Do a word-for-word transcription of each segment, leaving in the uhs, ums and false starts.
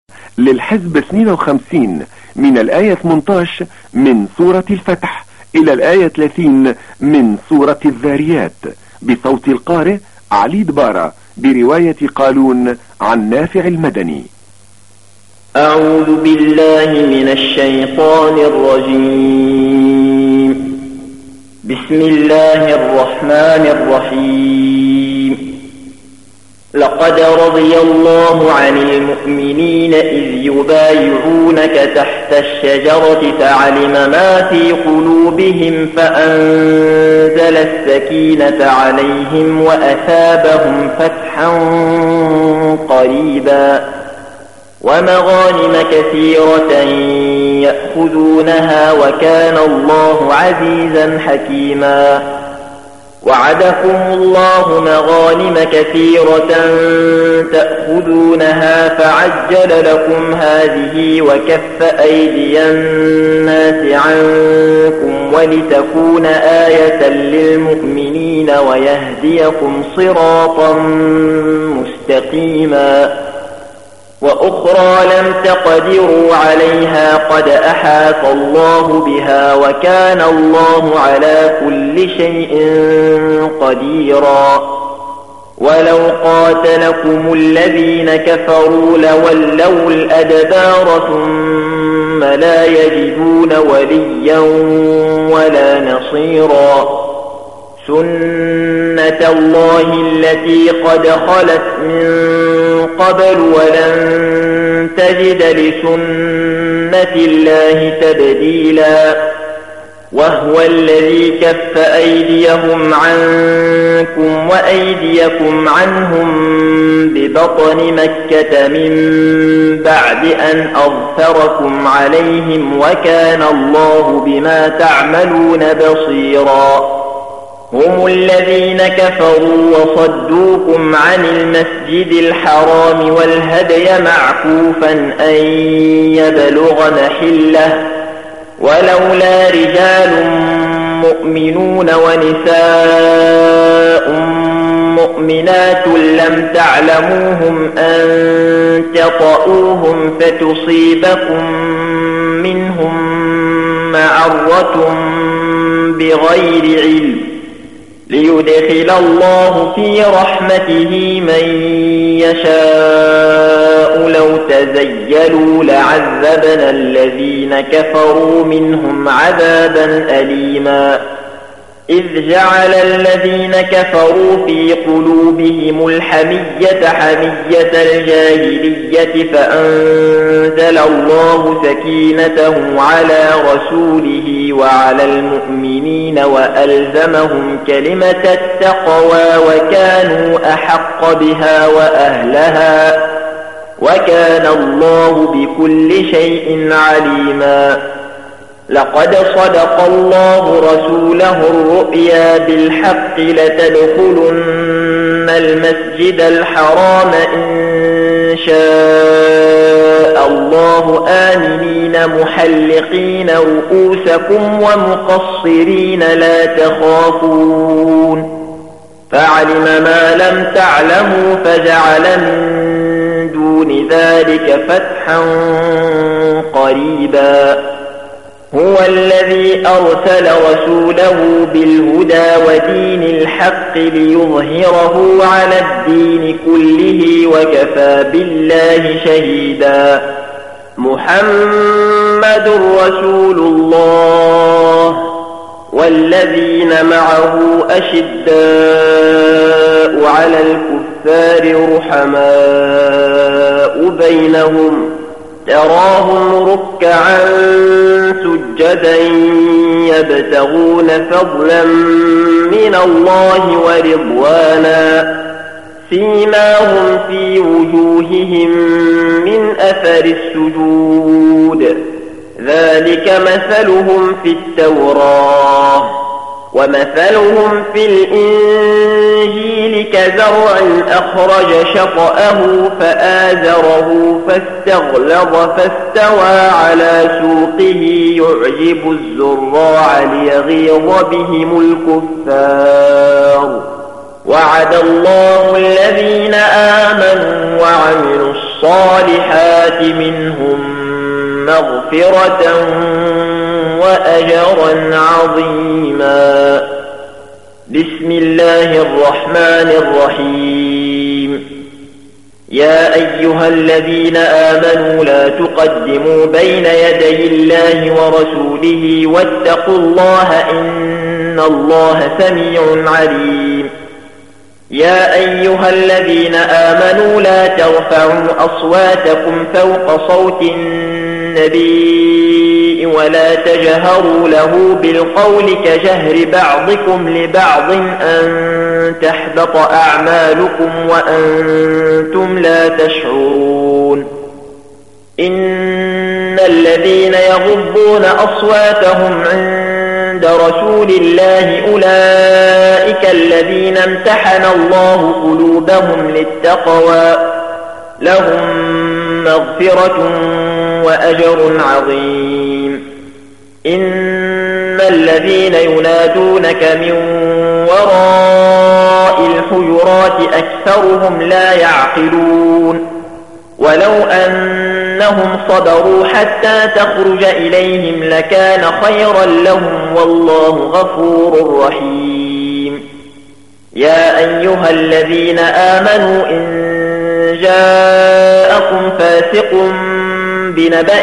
للحزب اثنين وخمسين من الآية ثمانية عشر من سورة الفتح إلى الآية ثلاثين من سورة الذاريات، بصوت القارئ علي دبارة، برواية قالون عن نافع المدني. أعوذ بالله من الشيطان الرجيم. بسم الله الرحمن الرحيم. لقد رضي الله عن المؤمنين إذ يبايعونك تحت الشجرة فعلم ما في قلوبهم فأنزل السكينة عليهم وأثابهم فتحا قريبا ومغانم كثيرة يأخذونها وكان الله عزيزا حكيما. وعدكم الله مغانم كثيرة تأخذونها فعجل لكم هذه وكف أيدي الناس عنكم ولتكون آية للمؤمنين ويهديكم صراطا مستقيما. وأخرى لم تقدروا عليها قد أحاط الله بها وكان الله على كل شيء قديرا. ولو قاتلكم الذين كفروا لولوا الأدبار ثم لا يجدون وليا ولا نصيرا. سنة الله التي قد خلت من قبل ولن تجد لسنة الله تبديلا. وهو الذي كف أيديهم عنكم وأيديكم عنهم ببطن مكة من بعد أن أظفركم عليهم وكان الله بما تعملون بصيرا. هم الذين كفروا وصدوكم عن المسجد الحرام والهدي معكوفا أن يبلغ محله ولولا رجال مؤمنون ونساء مؤمنات لم تعلموهم أن تطؤوهم فتصيبكم منهم معرة بغير علم ليدخل الله في رحمته من يشاء. لو تزيلوا لعذبنا الذين كفروا منهم عذابا أليما. إذ جعل الذين كفروا في قلوبهم الحمية حمية الجاهلية فأنزل الله سكينته على رسوله وعلى المؤمنين وألزمهم كلمة التقوى وكانوا أحق بها وأهلها وكان الله بكل شيء عليما. لقد صدق الله رسوله الرؤيا بالحق لتدخلن المسجد الحرام إن شاء الله آمنين محلقين رؤوسكم ومقصرين لا تخافون فعلم ما لم تعلموا فجعل من دون ذلك فتحا قريبا. هو الذي أرسل رسوله بالهدى ودين الحق ليظهره على الدين كله وكفى بالله شهيدا. محمد رسول الله والذين معه أشداء على الكفار رحماء بينهم تراهم ركعا سجدا يبتغون فضلا من الله ورضوانا سيماهم في وجوههم من أثر السجود ذلك مثلهم في التوراة ومثلهم في الإنجيل كزرع أخرج شطأه فآزره فاستغلظ فاستوى على سوقه يعجب الزراع ليغيظ بهم الكفار. وعد الله الذين آمنوا وعملوا الصالحات الصالحات منهم مغفرة وأجرا عظيما. بسم الله الرحمن الرحيم. يا أيها الذين آمنوا لا تقدموا بين يدي الله ورسوله واتقوا الله إن الله سميع عليم. يا أيها الذين آمنوا لا ترفعوا أصواتكم فوق صوت النبي ولا تجهروا له بالقول كجهر بعضكم لبعض أن تحبط أعمالكم وأنتم لا تشعرون. إن الذين يغضون أصواتهم عند رسول الله أولئك الذين امتحن الله قلوبهم للتقوى لهم مغفرة وأجر عظيم. إن الذين ينادونك من وراء الحجرات أكثرهم لا يعقلون. ولو أنهم صبروا حتى تخرج إليهم لكان خيرا لهم والله غفور رحيم. يا أيها الذين آمنوا إن جاءكم فاسق بنبأ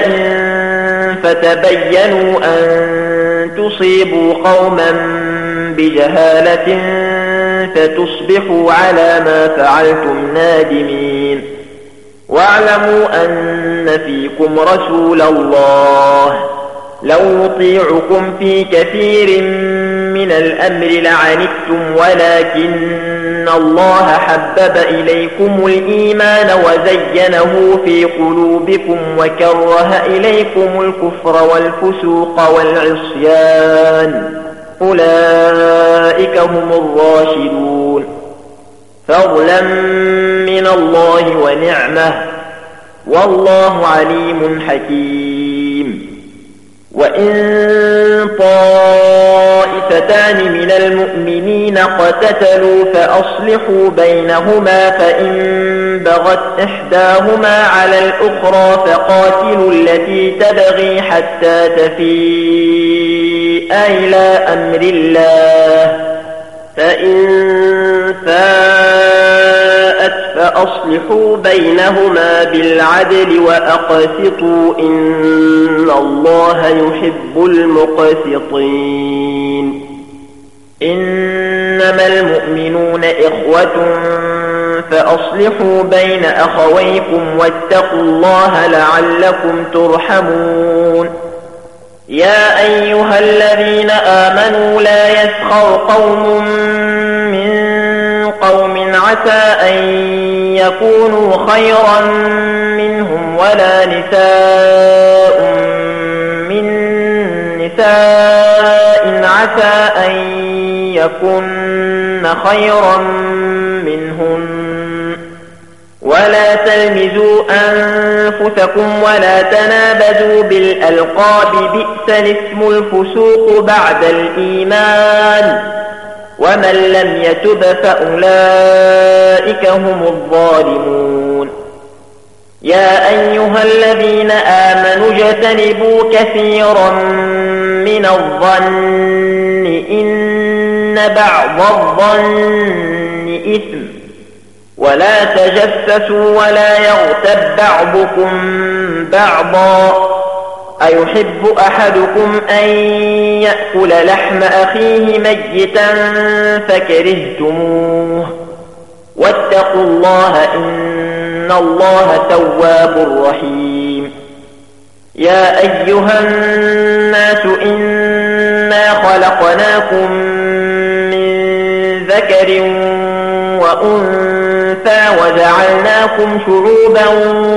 فتبينوا أن تصيبوا قوما بجهالة فتصبحوا على ما فعلتم نادمين. واعلموا أن فيكم رسول الله لو يطيعكم في كثير من الأمر لعنتم ولكن الله حبب إليكم الإيمان وزينه في قلوبكم وكره إليكم الكفر والفسوق والعصيان أولئك هم الراشدون. فضلا من الله ونعمه والله عليم حكيم. وإن طائفتان من المؤمنين اقتتلوا فأصلحوا بينهما فإن بغت إحداهما على الأخرى فقاتلوا التي تبغي حتى تفيء إلى أمر الله فإن فاءت فأصلحوا بينهما بالعدل وأقسطوا إن الله يحب المقسطين. إنما المؤمنون إخوة فأصلحوا بين أخويكم واتقوا الله لعلكم ترحمون. يا أيها الذين آمنوا لا يسخر قوم من قوم عسى أن يكونوا خيرا منهم ولا نساء من نساء عسى أن يكن خيرا منهن ولا تلمزوا أنفسكم ولا تنابزوا بالألقاب بئس الاسم الفسوق بعد الإيمان ومن لم يتب فأولئك هم الظالمون. يا أيها الذين آمنوا اجتنبوا كثيرا من الظن إن بعض الظن إثم ولا تجسسوا ولا يغتب بعضكم بعضا أيحب أحدكم أن يأكل لحم أخيه ميتا فكرهتموه واتقوا الله إن الله تواب رحيم. يا أيها الناس إنا خلقناكم من ذكر وأنثى وجعلناكم شعوبا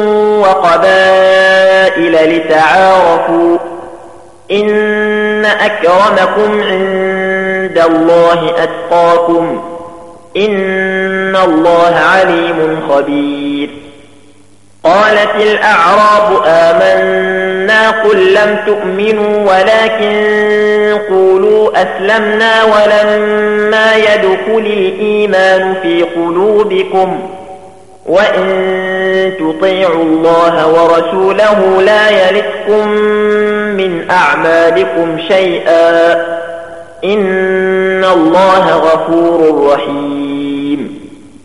وقبائل لتعارفوا إن أكرمكم عند الله أتقاكم إن الله عليم خبير. قالت الأعراب آمنا قل لم تؤمنوا ولكن قولوا أسلمنا ولما يدخل الإيمان في قلوبكم وإن تطيعوا الله ورسوله لا يلتكم من أعمالكم شيئا إن الله غفور رحيم.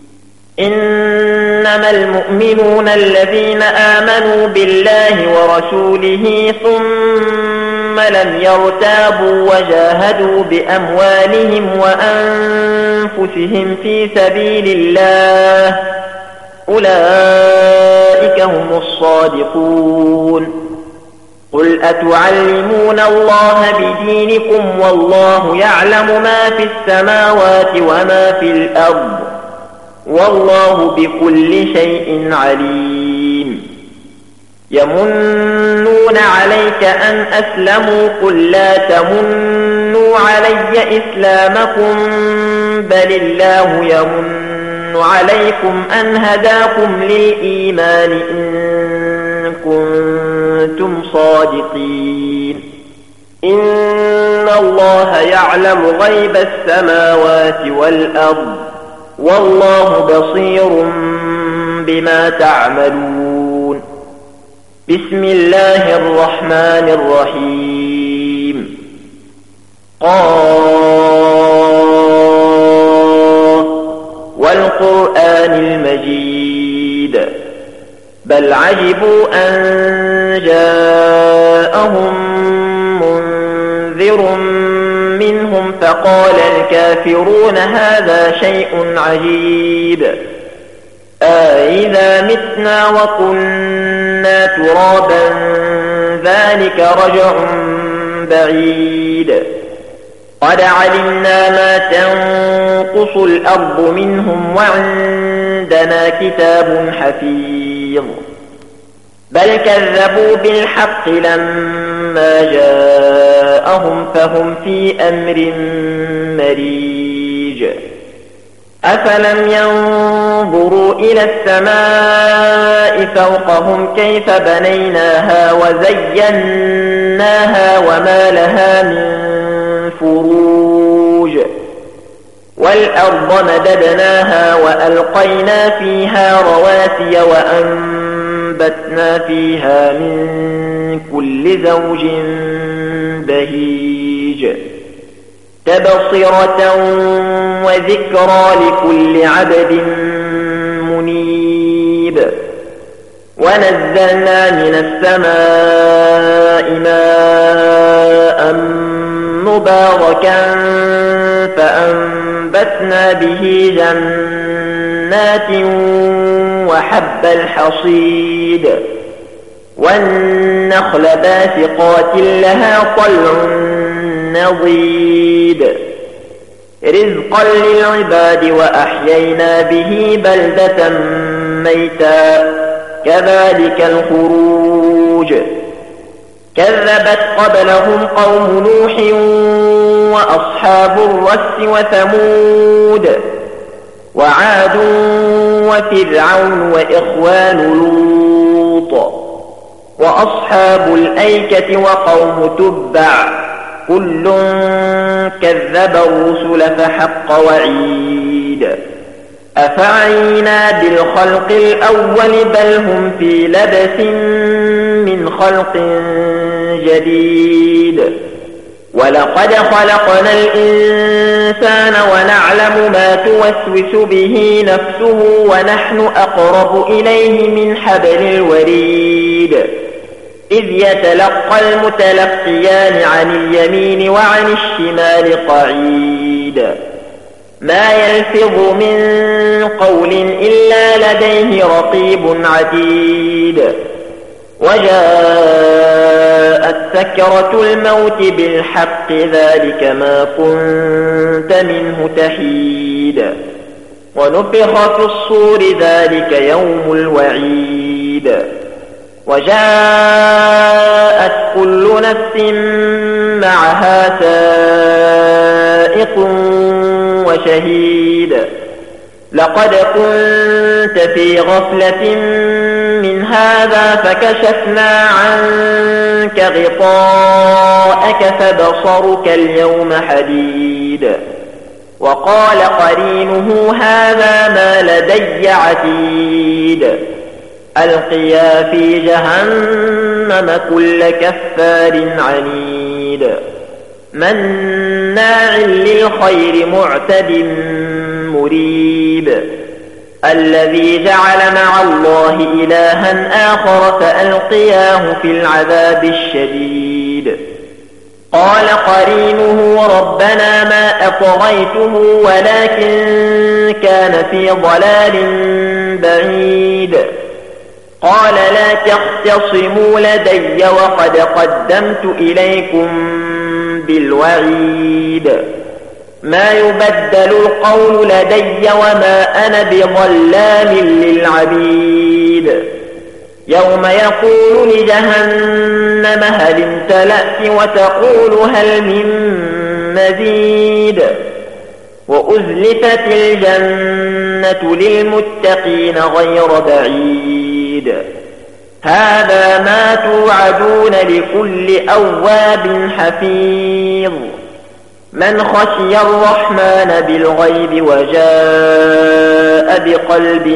إنما المؤمنون الذين آمنوا بالله ورسوله ثم لم يرتابوا وجاهدوا بأموالهم وأنفسهم في سبيل الله أولئك هم الصادقون. قل أتعلمون الله بدينكم والله يعلم ما في السماوات وما في الأرض والله بكل شيء عليم. يمنون عليك أن أسلموا قل لا تمنوا علي إسلامكم بل الله يمن عليكم أن هداكم للإيمان إن كنتم صادقين. إن الله يعلم غيب السماوات والأرض والله بصير بما تعملون. بسم الله الرحمن الرحيم. قاف والقرآن المجيد بل عجبوا أن جاءهم منذر منهم فقال الكافرون هذا شيء عجيب أإذا متنا وكنا ترابا ذلك رجع بعيد قد علمنا ما تنقص الأرض منهم وعندنا كتاب حفيظ بل كذبوا بالحق لما جاءهم فهم في أمر مريج. أفلم ينظروا إلى السماء فوقهم كيف بنيناها وزيناها وما لها من فروج والأرض مددناها وألقينا فيها رواسي وأنبتنا فيها من كل زوج بهيج تبصرة وذكرى لكل عبد منيب. ونزلنا من السماء ماء مباركا فأنبتنا به جنات وحب الحصيد والنخل باسقات لها طلع نضيد رزقا للعباد وأحيينا به بلدة ميتا كذلك الخروج. كذبت قبلهم قوم نوح وأصحاب الرس وثمود وعاد وفرعون وإخوان لوط وأصحاب الأيكة وقوم تبع كل كذب الرسل فحق وعيد. أفعينا بالخلق الأول بل هم في لبس من خلق جديد. ولقد خلقنا الإنسان ونعلم ما توسوس به نفسه ونحن أقرب إليه من حبل الوريد إذ يتلقى المتلقيان عن اليمين وعن الشمال قعيد ما يلفظ من قول إلا لديه رقيب عتيد. وجاءت سكرة الموت بالحق ذلك ما كنت منه تحيد. ونفخ في الصور ذلك يوم الوعيد. وجاءت كل نفس معها سائق وشهيد. لقد كنت في غفلة من هذا فكشفنا عنك غطاءك فبصرك اليوم حديد. وقال قرينه هذا ما لدي عتيد ألقيا في جهنم كل كفار عنيد مناع للخير معتد مريب الذي جعل مع الله إلها آخر فألقياه في العذاب الشديد قال قرينه ربنا ما أطغيته ولكن كان في ضلال بعيد قال لا تختصموا لدي وقد قدمت إليكم بالوعيد ما يبدل القول لدي وما أنا بظلام للعبيد يوم يقول لجهنم هل امتلأت وتقول هل من مزيد وأزلفت الجنة للمتقين غير بعيد هذا ما توعدون لكل أواب حفيظ من خشي الرحمن بالغيب وجاء بقلب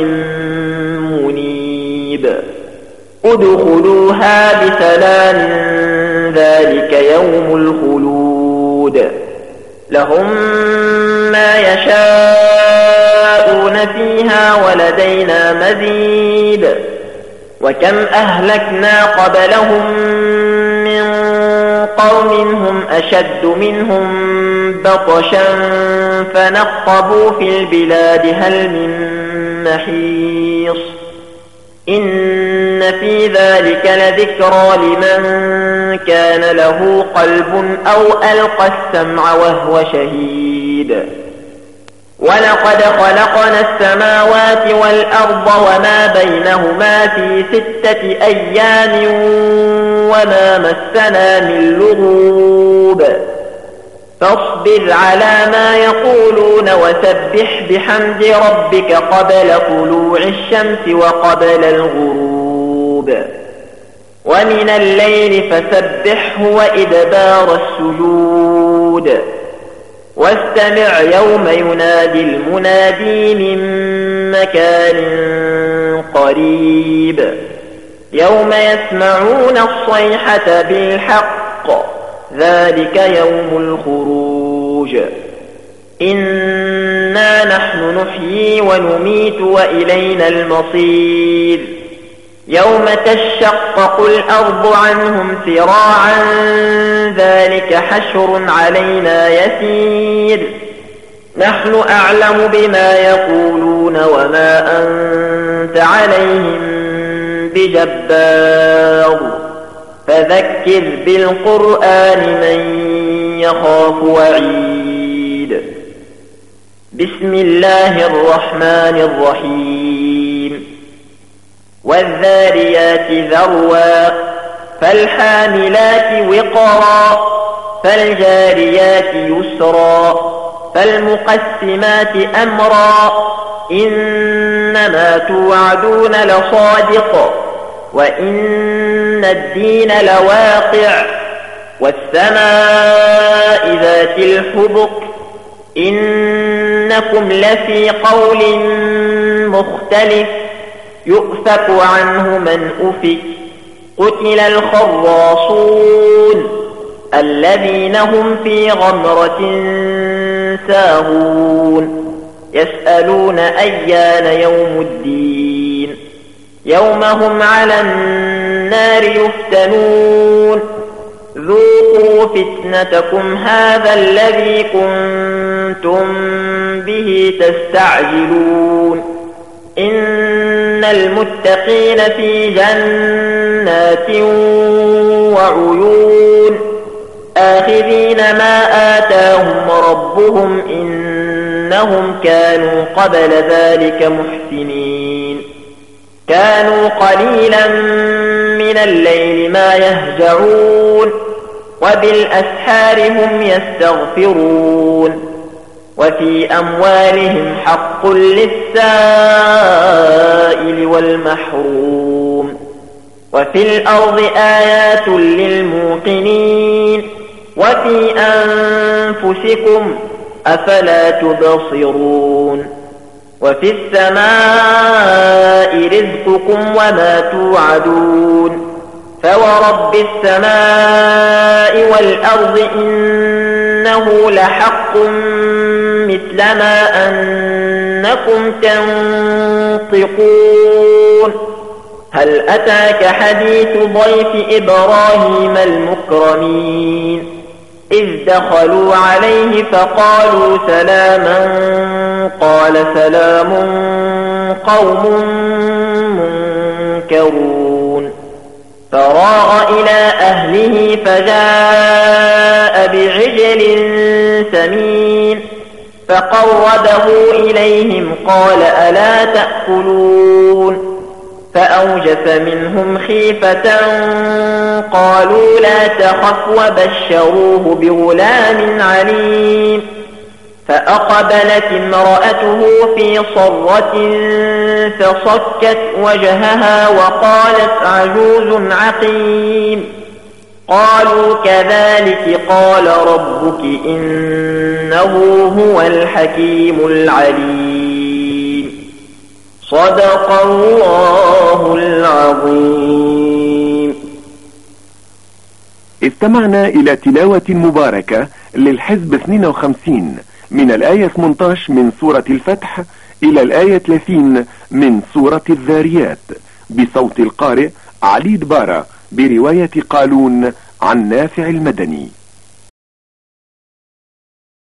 منيب ادخلوها بسلام ذلك يوم الخلود لهم ما يشاءون فيها ولدينا مزيد وكم أهلكنا قبلهم من قوم هم أشد منهم بطشا فنقبوا في البلاد هل من محيص إن في ذلك لذكرى لمن كان له قلب أو ألقى السمع وهو شهيد ولقد خلقنا السماوات والأرض وما بينهما في ستة أيام وما مسنا من لغوب فاصبر على ما يقولون وسبح بحمد ربك قبل طلوع الشمس وقبل الغروب ومن الليل فسبحه وإدبار السجود واستمع يوم ينادي المنادي من مكان قريب يوم يسمعون الصيحة بالحق ذلك يوم الخروج إنا نحن نحيي ونميت وإلينا المصير يوم تشقق الأرض عنهم سراعا ذلك حشر علينا يسير نحن أعلم بما يقولون وما أنت عليهم بجبار فذكر بالقرآن من يخاف وعيد بسم الله الرحمن الرحيم والذاريات ذروا فالحاملات وقرا فالجاريات يسرا فالمقسمات أمرا إنما توعدون لصادق وإن الدين لواقع والسماء ذات الحبك إنكم لفي قول مختلف يؤفك عنه من أفك قتل الخراصون الذين هم في غمرة ساهون يسألون أيان يوم الدين يوم هم على النار يفتنون ذوقوا فتنتكم هذا الذي كنتم به تستعجلون إن المتقين في جنات وعيون آخذين ما آتاهم ربهم إنهم كانوا قبل ذلك محسنين كانوا قليلا من الليل ما يهجعون وبالأسحار هم يستغفرون وفي أموالهم حق للسائل والمحروم وفي الأرض آيات للموقنين وفي أنفسكم أفلا تبصرون وفي السماء رزقكم وما توعدون فورب السماء والأرض إنه لحق مثل ما أنكم تنطقون هل أتاك حديث ضيف إبراهيم المكرمين إذ دخلوا عليه فقالوا سلاما قال سلام قوم منكرون فراغ إلى أهله فجاء بعجل سمين فقربه إليهم قال ألا تأكلون فأوجس منهم خيفة قالوا لا تخف وبشروه بغلام عليم فأقبلت امرأته في صرة فصكت وجهها وقالت عجوز عقيم قالوا كذلك قال ربك إنه هو الحكيم العليم صدق الله العظيم. استمعنا إلى تلاوة مباركة للحزب اثنين وخمسين من الآية ثمانية عشر من سورة الفتح إلى الآية ثلاثين من سورة الذاريات بصوت القارئ علي دبارة برواية قالون عن نافع المدني.